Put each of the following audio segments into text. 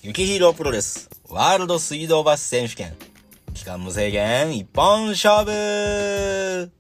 雪ヒーロープロレスワールド水道橋選手権期間無制限一本勝負。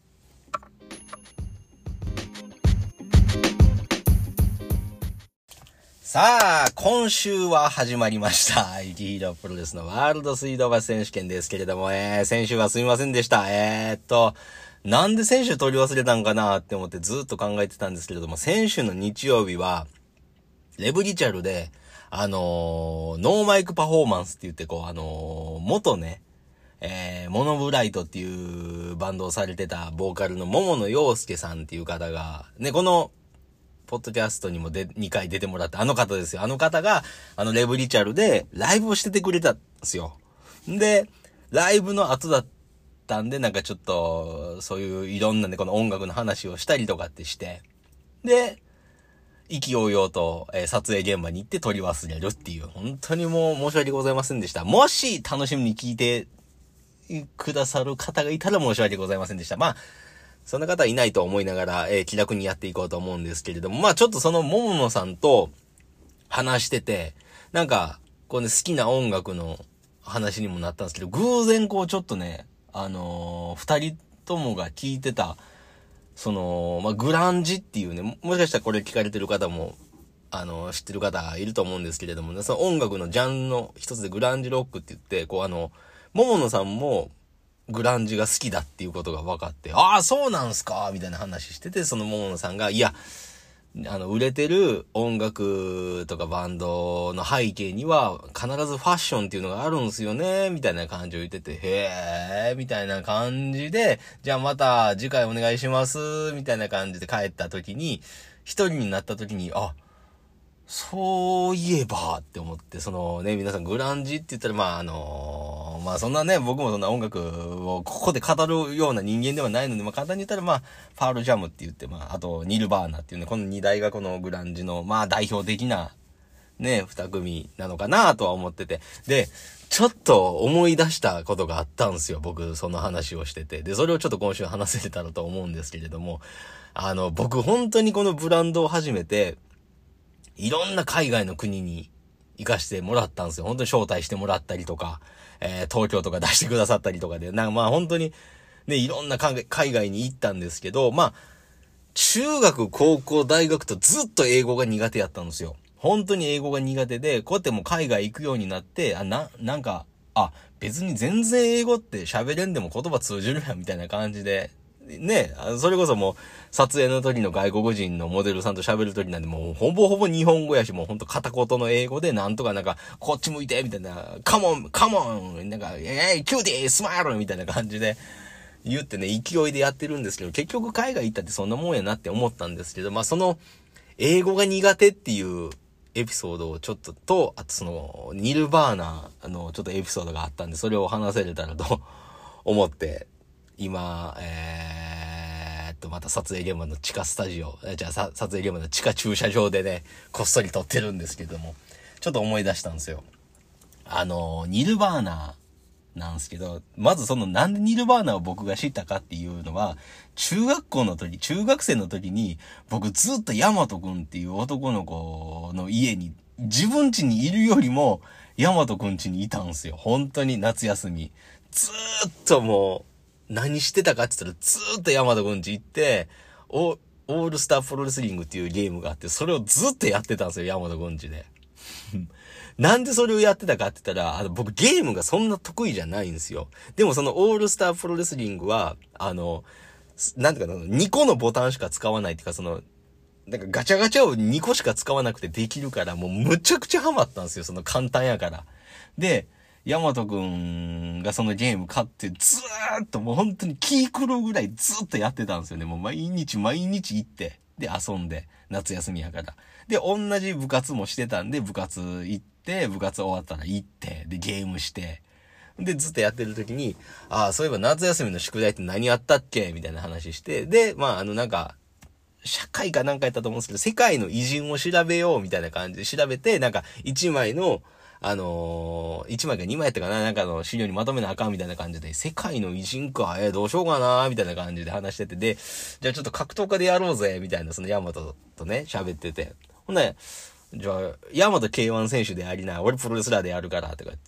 さあ、今週は始まりました。雪ヒーロープロレスのワールド水道橋選手権ですけれども、先週はすみませんでした。なんで先週取り忘れたんかなって思ってずっと考えてたんですけれども、先週の日曜日は、レブリチャルで、ノーマイクパフォーマンスって言って元ね、モノブライトっていうバンドをされてたボーカルの桃野陽介さんっていう方が、ね、この、ポッドキャストにも2回出てもらったあの方ですよ。あの方が、レブリチャルでライブをしててくれたんですよ。で、ライブの後だったんで、なんかちょっと、そういういろんなね、この音楽の話をしたりとかってして、で、意気揚々と、撮影現場に行って撮り忘れるっていう、本当にもう申し訳ございませんでした。もし楽しみに聞いてくださる方がいたら申し訳ございませんでした。まあ、そんな方はいないと思いながら、気楽にやっていこうと思うんですけれども、まあちょっとその桃野さんと話してて、なんか、こうね、好きな音楽の話にもなったんですけど、偶然こうちょっとね、二人ともが聞いてた、グランジっていうね、もしかしたらこれ聞かれてる方も、知ってる方いると思うんですけれどもね、その音楽のジャンルの一つでグランジロックって言って、桃野さんもグランジが好きだっていうことが分かって、ああ、そうなんすかみたいな話してて、その桃野さんが、いや、売れてる音楽とかバンドの背景には必ずファッションっていうのがあるんすよね、みたいな感じを言ってて、へー、みたいな感じで、じゃあまた次回お願いします、みたいな感じで帰った時に、一人になった時に、あ、そういえばって思って、皆さんグランジって言ったら、そんなね、僕もそんな音楽をここで語るような人間ではないので、簡単に言ったらファールジャムって言って、あとニルバーナっていうね、この2台がこのグランジの、代表的な、ね、2組なのかなとは思ってて。で、ちょっと思い出したことがあったんですよ。僕、その話をしてて。で、それをちょっと今週話せたらと思うんですけれども、僕本当にこのブランドを始めて、いろんな海外の国に行かしてもらったんですよ。本当に招待してもらったりとか、東京とか出してくださったりとかで、本当にね、いろんな海外に行ったんですけど、中学、高校、大学とずっと英語が苦手やったんですよ。本当に英語が苦手で、こうやってもう海外行くようになって、別に全然英語って喋れんでも言葉通じるやんみたいな感じで、ね、それこそもう、撮影の時の外国人のモデルさんと喋る時なんで、もうほぼほぼ日本語やし、もうほんと片言の英語でなんとかこっち向いてみたいな、カモンキューティースマイルみたいな感じで言ってね、勢いでやってるんですけど、結局海外行ったってそんなもんやなって思ったんですけど、その、英語が苦手っていうエピソードをちょっとあとニルバーナのちょっとエピソードがあったんで、それを話せれたらと思って、今、また撮影現場の地下スタジオ、撮影現場の地下駐車場でね、こっそり撮ってるんですけども、ちょっと思い出したんですよ。ニルバーナなんですけど、まずなんでニルバーナを僕が知ったかっていうのは、中学生の時に、僕ずっとヤマトくんっていう男の子の家に、自分家にいるよりも、ヤマトくん家にいたんですよ。本当に夏休み。ずーっともう、何してたかって言ったらずーっとヤマトくん家行って、オールスタープロレスリングっていうゲームがあって、それをずっとやってたんですよ、ヤマトくん家で。なんでそれをやってたかって言ったら、僕ゲームがそんな得意じゃないんですよ。でもそのオールスタープロレスリングは、2個のボタンしか使わないっていうか、ガチャガチャを2個しか使わなくてできるから、もうむちゃくちゃハマったんですよ、簡単やから。で、ヤマトくんがそのゲーム買ってずーっともう本当に気狂うぐらいずっとやってたんですよね。もう毎日行って、で遊んで、夏休みやから。で、同じ部活もしてたんで、部活行って、部活終わったら行って、で、ゲームして、で、ずっとやってる時に、そういえば夏休みの宿題って何やったっけみたいな話して、で、社会かなんかやったと思うんですけど、世界の偉人を調べようみたいな感じで調べて、1枚の、1枚か2枚やったかな、資料にまとめなあかんみたいな感じで、世界の偉人か、どうしようかな、みたいな感じで話してて、で、じゃあちょっと格闘家でやろうぜ、みたいな、ヤマトとね、喋ってて。ほんで、 じゃあ、ヤマト K1 選手でありな、俺プロレスラーでやるから、とか言って、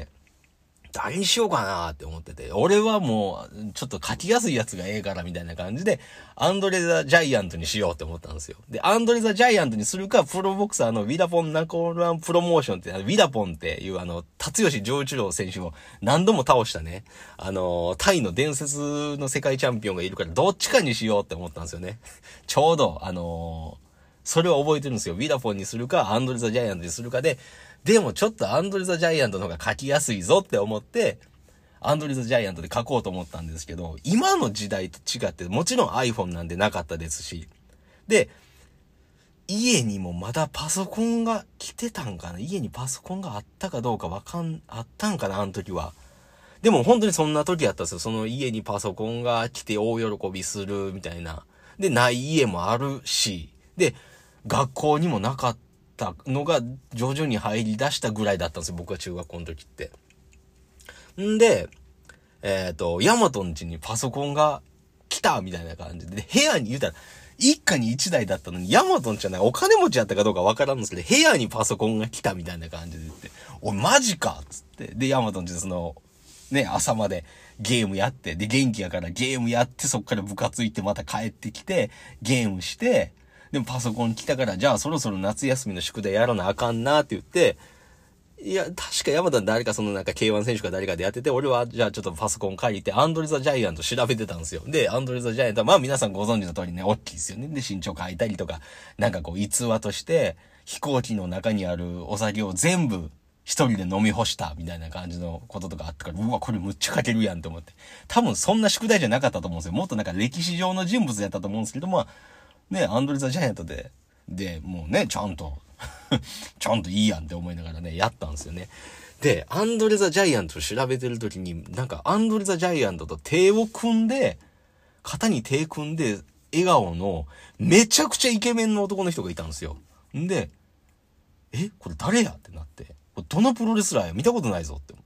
誰にしようかなって思ってて、俺はもう、ちょっと書きやすいやつがええから、みたいな感じで、アンドレ・ザ・ジャイアントにしようって思ったんですよ。で、アンドレ・ザ・ジャイアントにするか、プロボクサーのウィダポン・ナコールアン・プロモーションって、ウィダポンっていう辰吉丈一郎選手を何度も倒したね、タイの伝説の世界チャンピオンがいるから、どっちかにしようって思ったんですよね。ちょうど、それを覚えてるんですよ。ウィダポンにするか、アンドレ・ザ・ジャイアントにするかで、でもちょっとアンドレ・ザ・ジャイアントの方が書きやすいぞって思って、アンドレ・ザ・ジャイアントで書こうと思ったんですけど、今の時代と違って、もちろん iPhone なんでなかったですし、で、家にもまだパソコンが来てたんかな、家にパソコンがあったかどうかあったんかな、あの時は。でも本当にそんな時やったんですよ。その家にパソコンが来て大喜びするみたいな。で、ない家もあるし、で、学校にもなかったのが徐々に入り出したぐらいだったんですよ。僕は中学校の時って。んで、ヤマトん家にパソコンが来たみたいな感じで、部屋に言うたら、一家に一台だったのに、ヤマトんじゃない、お金持ちやったかどうかわからんんですけど、部屋にパソコンが来たみたいな感じで言って、おい、マジかっつって。で、ヤマトん家で朝までゲームやって、で、元気やからゲームやって、そっから部活行ってまた帰ってきて、ゲームして、でもパソコン来たから、じゃあそろそろ夏休みの宿題やらなあかんなって言って、いや、確か山田誰かK1 選手か誰かでやってて、俺はじゃあちょっとパソコン借りて、アンドレ・ザ・ジャイアント調べてたんですよ。で、アンドレ・ザ・ジャイアントは、まあ皆さんご存知の通りね、大きいですよね。で、身長書いたりとか、逸話として、飛行機の中にあるお酒を全部一人で飲み干したみたいな感じのこととかあったから、うわ、これむっちゃ書けるやんと思って。多分そんな宿題じゃなかったと思うんですよ。もっと歴史上の人物やったと思うんですけど、まあ、ね、アンドレ・ザ・ジャイアントで、もうね、ちゃんといいやんって思いながらね、やったんですよね。で、アンドレ・ザ・ジャイアントを調べてる時に、アンドレ・ザ・ジャイアントと手を組んで、肩に手組んで、笑顔の、めちゃくちゃイケメンの男の人がいたんですよ。んで、これ誰やってなって、これどのプロレスラーや見たことないぞって思って。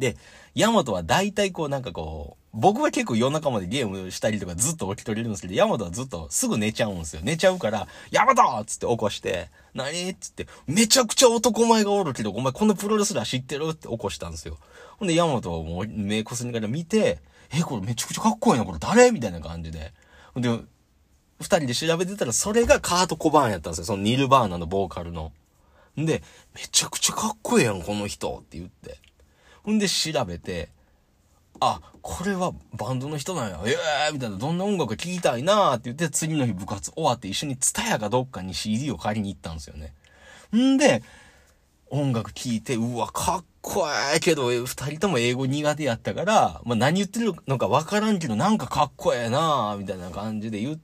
で、ヤマトは大体僕は結構夜中までゲームしたりとかずっと起きとれるんですけど、ヤマトはずっとすぐ寝ちゃうんですよ。寝ちゃうから、ヤマトっつって起こして、何っつって、めちゃくちゃ男前がおるけど、お前このプロレスラー知ってるって起こしたんですよ。ほんで、ヤマトはもう目こすりながら見て、これめちゃくちゃかっこいいな、これ誰みたいな感じで。ほんで、二人で調べてたら、それがカート・コバーンやったんですよ。そのニルバーナのボーカルの。んで、めちゃくちゃかっこいいやん、この人って言って。ほんで調べて、あ、これはバンドの人なんや。みたいな、どんな音楽聴きたいなーって言って、次の日部活終わって一緒にツタヤかどっかに CD を借りに行ったんですよね。んで、音楽聴いて、うわ、かっこええけど、二人とも英語苦手やったから、まあ何言ってるのかわからんけど、なんかかっこええなーみたいな感じで言って、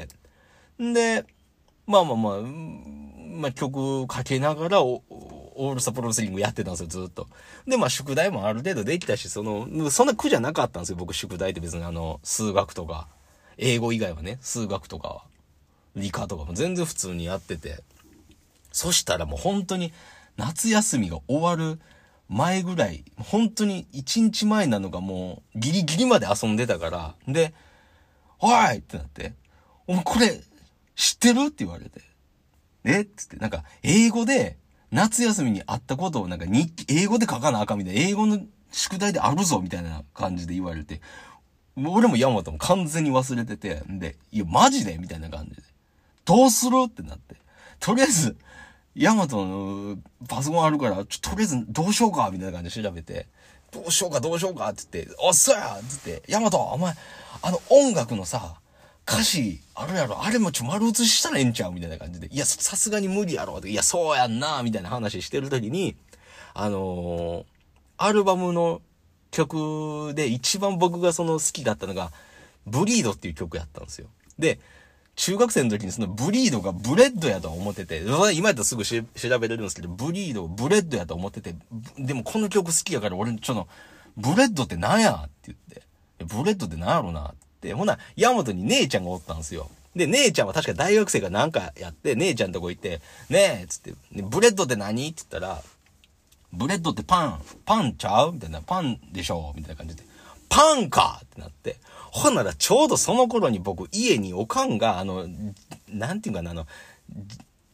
んで、まあ曲かけながらオールスタープロレスリングやってたんですよ、ずっと。で、まあ宿題もある程度できたし、そんな苦じゃなかったんですよ、僕宿題って別に数学とか、英語以外はね、数学とかは、理科とかも全然普通にやってて。そしたらもう本当に夏休みが終わる前ぐらい、本当に1日前なのがもうギリギリまで遊んでたから、で、おいってなって、お前これ知ってるって言われて。つって、英語で、夏休みにあったことを日記、英語で書かなあかんみたいな、英語の宿題であるぞみたいな感じで言われて、俺もヤマトも完全に忘れてて、で、いや、マジでみたいな感じで。どうするってなって。とりあえず、ヤマトのパソコンあるから、とりあえずどうしようかみたいな感じで調べて、どうしようかって言って、おっそやって言って、ヤマト、お前、音楽のさ、歌詞あるやろ、あれも丸写ししたらええんちゃうみたいな感じで。いや、さすがに無理やろ。いや、そうやんなみたいな話してるときに、アルバムの曲で一番僕が好きだったのが、ブリードっていう曲やったんですよ。で、中学生の時にそのブリードがブレッドやと思ってて、今やったらすぐ調べれるんですけど、ブリードをブレッドやと思ってて、でもこの曲好きやから俺ブレッドって何やって言って、ブレッドって何やろなって。ほな、ヤマトに姉ちゃんがおったんですよ。で、姉ちゃんは確か大学生がなんかやって、姉ちゃんとこ行って、ねえつって、ブレッドって何って言ったら、ブレッドってパンちゃうみたいな、パンでしょみたいな感じで、パンかってなって、ほんならちょうどその頃に僕、家におかんが、なんていうかな、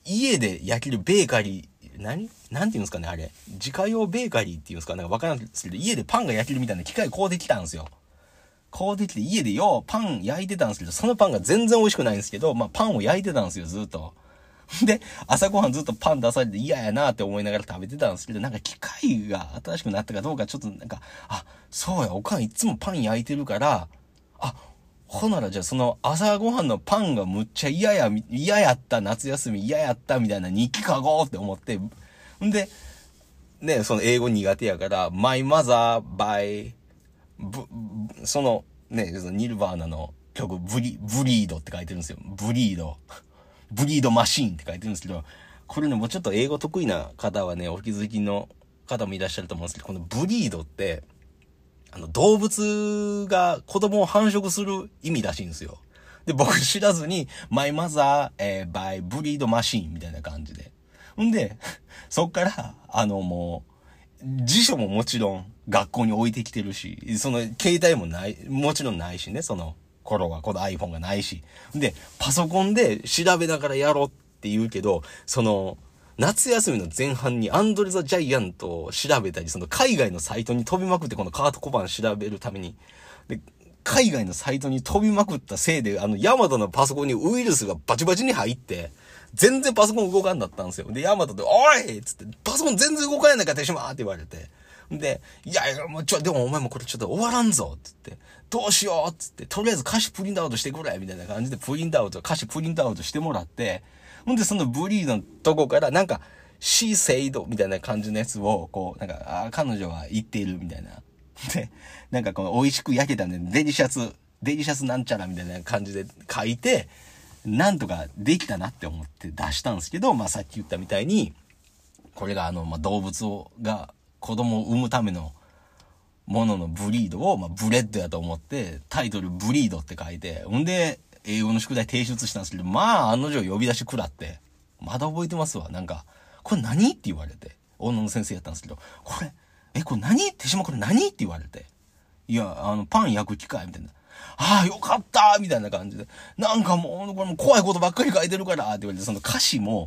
家で焼けるベーカリー、なんていうんですかね、あれ。自家用ベーカリーっていうんですかなんかわからないですけど、家でパンが焼けるみたいな機械こうできたんですよ。こうできて家でパン焼いてたんですけど、そのパンが全然美味しくないんですけど、パンを焼いてたんですよ、ずっと。で、朝ごはんずっとパン出されて嫌やなって思いながら食べてたんですけど、なんか機械が新しくなったかどうかちょっとなんか、そうや、おかんいつもパン焼いてるから、ほならじゃあその朝ごはんのパンがむっちゃ嫌やった、夏休み嫌やったみたいな日記書こうって思って、んで、ね、その英語苦手やから、My mother by そのね、ニルバーナの曲ブリードって書いてるんですよ。ブリードマシーンって書いてるんですけど、これね、もうちょっと英語得意な方はね、お気づきの方もいらっしゃると思うんですけど、このブリードって、動物が子供を繁殖する意味らしいんですよ。で、僕知らずに、My mother, by breed machine みたいな感じで。んで、そっから、もう、辞書ももちろん学校に置いてきてるし、その携帯ももちろんないしね、その頃はこの iPhone がないし。で、パソコンで調べながらやろうって言うけど、夏休みの前半にアンドレ・ザ・ジャイアントを調べたり、その海外のサイトに飛びまくってこのカート・コバン調べるために、で、海外のサイトに飛びまくったせいで、ヤマトのパソコンにウイルスがバチバチに入って、全然パソコン動かんだったんですよ。で、ヤマトで、おいっつって、パソコン全然動かないんだから、手島って言われて。で、いや、もうでもお前もこれちょっと終わらんぞっつって、どうしようっつって、とりあえず歌詞プリントアウトしてくれみたいな感じで歌詞プリントアウトしてもらって、ほんでそのブリードのとこからなんか、she said みたいな感じのやつを、こう、なんか、彼女は言っているみたいな。で、なんかこの美味しく焼けたんで、デリシャスなんちゃらみたいな感じで書いて、なんとかできたなって思って出したんですけど、さっき言ったみたいに、これが動物が子供を産むためのもののブリードを、ブレッドやと思って、タイトルブリードって書いて、ほんで、英語の宿題提出したんですけど、案の定呼び出し食らって、まだ覚えてますわ。なんか、これ何って言われて、女の先生やったんですけど、これ何手島これ何って言われて、いや、パン焼く機械みたいな。よかったみたいな感じで。なんかもう、これ怖いことばっかり書いてるからって言われて、その歌詞も、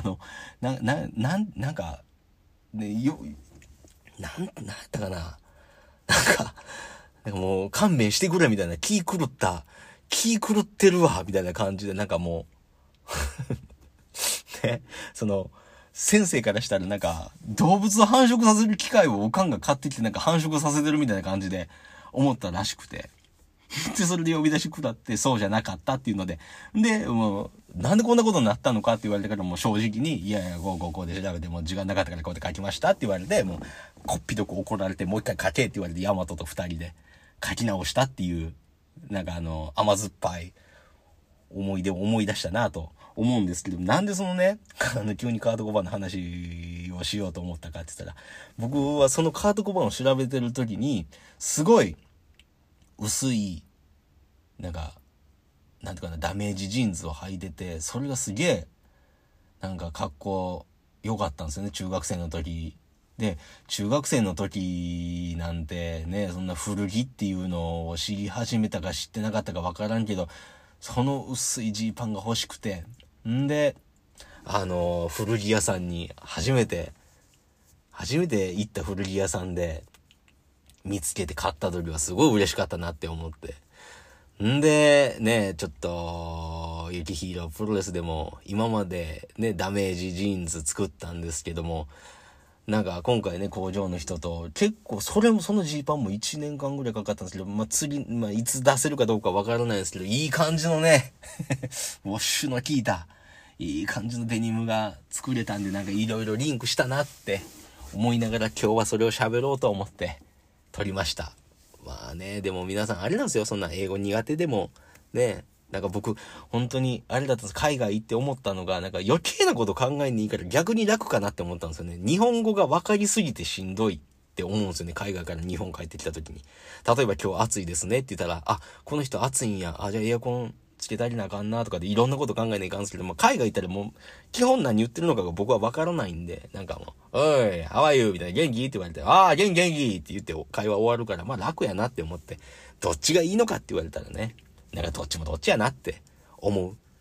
なんか、ね、なんやったかな。なんかもう勘弁してくれみたいな、気狂ってるわ、みたいな感じで、なんかもう、ね、先生からしたらなんか、動物を繁殖させる機械をおかんが買ってきてなんか繁殖させてるみたいな感じで思ったらしくて。で、それで呼び出し下って、そうじゃなかったっていうので、で、もう、なんでこんなことになったのかって言われてからもう正直に、いやいや、こうで調べても時間なかったからこうやって書きましたって言われて、もう、こっぴどく怒られて、もう一回書けって言われて、ヤマトと二人で書き直したっていう、なんか甘酸っぱい思い出を思い出したなと思うんですけど、なんでそのね、急にカート・コバンの話をしようと思ったかって言ったら、僕はそのカート・コバンを調べてる時に、すごい、薄い、なんていうかな、ダメージジーンズを履いてて、それがすげえ、なんか格好良かったんですよね、中学生の時。で、中学生の時なんてね、そんな古着っていうのを知り始めたか知ってなかったかわからんけど、その薄いジーパンが欲しくて、んで、古着屋さんに初めて行った古着屋さんで、見つけて買った時はすごい嬉しかったなって思って。んで、ね、ちょっと、ユキヒーロープロレスでも、今までね、ダメージジーンズ作ったんですけども、なんか今回ね、工場の人と、結構そのジーパンも1年間ぐらいかかったんですけど、いつ出せるかどうかわからないですけど、いい感じのね、ウォッシュの効いた、いい感じのデニムが作れたんで、なんかいろいろリンクしたなって思いながら今日はそれを喋ろうと思って、撮りました。でも皆さんあれなんですよ、そんな英語苦手でも、ね、なんか僕、本当にあれだったんです。海外行って思ったのが、なんか余計なこと考えにいいから逆に楽かなって思ったんですよね。日本語が分かりすぎてしんどいって思うんですよね。海外から日本帰ってきた時に。例えば今日暑いですねって言ったら、この人暑いんや。じゃあエアコンつけたりなあかんなとかでいろんなこと考えないかんすけど、海外行ったらもう、基本何言ってるのかが僕は分からないんで、なんかもう、おい、how are you? みたいな、元気って言われて、元気って言って会話終わるから、楽やなって思って、どっちがいいのかって言われたらね、なんかどっちもどっちやなって思う。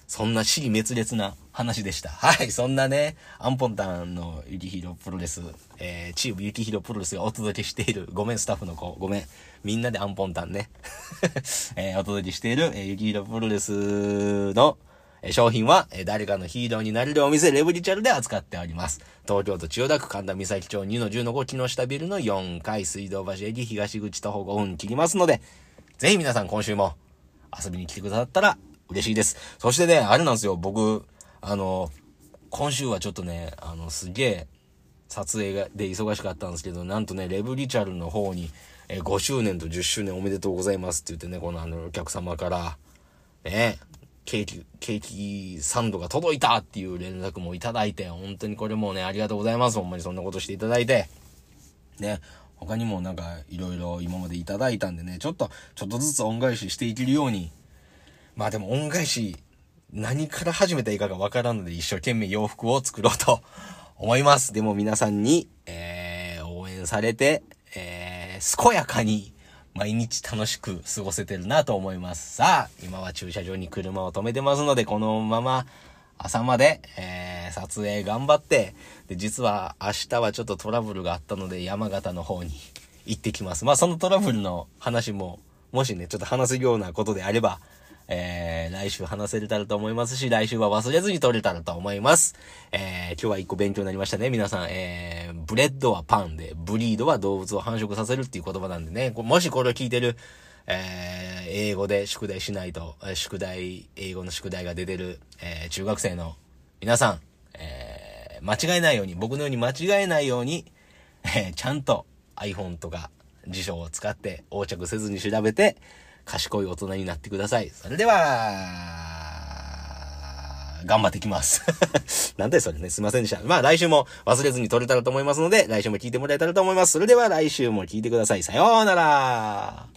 そんな尻滅裂な話でした。はい。そんなね、アンポンタンのゆきひろプロレス、チームゆきひろプロレスがお届けしている、ごめんスタッフの子、ごめん。みんなでアンポンタンね。お届けしている、ゆきひろプロレスの、商品は、誰かのヒーローになれるお店、レブリチャルで扱っております。東京都千代田区神田三崎町2-10-5木下ビルの4階、水道橋駅東口徒歩5分切りますので、ぜひ皆さん今週も遊びに来てくださったら嬉しいです。そしてね、あれなんですよ、僕、今週はちょっとね、すげえ、撮影で忙しかったんですけど、なんとね、レブリチャルの方に、5周年と10周年おめでとうございますって言ってね、このお客様から、ね、ケーキサンドが届いたっていう連絡もいただいて、本当にこれもね、ありがとうございます。ほんまにそんなことしていただいて。ね、他にもなんか、いろいろ今までいただいたんでね、ちょっとずつ恩返ししていけるように、まあでも恩返し、何から始めたらいいかがわからんので、一生懸命洋服を作ろうと思います。でも皆さんに、応援されて、健やかに、毎日楽しく過ごせてるなと思います。さあ、今は駐車場に車を止めてますので、このまま朝まで、撮影頑張って、で、実は明日はちょっとトラブルがあったので、山形の方に行ってきます。まあ、そのトラブルの話も、もしね、ちょっと話すようなことであれば、来週話せれたらと思いますし、来週は忘れずに撮れたらと思います。今日は一個勉強になりましたね、皆さん。ブレッドはパンで、ブリードは動物を繁殖させるっていう言葉なんでね、もしこれを聞いてる、英語で宿題しないと、英語の宿題が出てる、中学生の皆さん、間違えないように、僕のように間違えないように、ちゃんと iPhone とか辞書を使って横着せずに調べて、賢い大人になってください。それでは、頑張ってきます。なんだよそれね。すいませんでした。まあ来週も忘れずに撮れたらと思いますので、来週も聞いてもらえたらと思います。それでは来週も聞いてください。さようなら。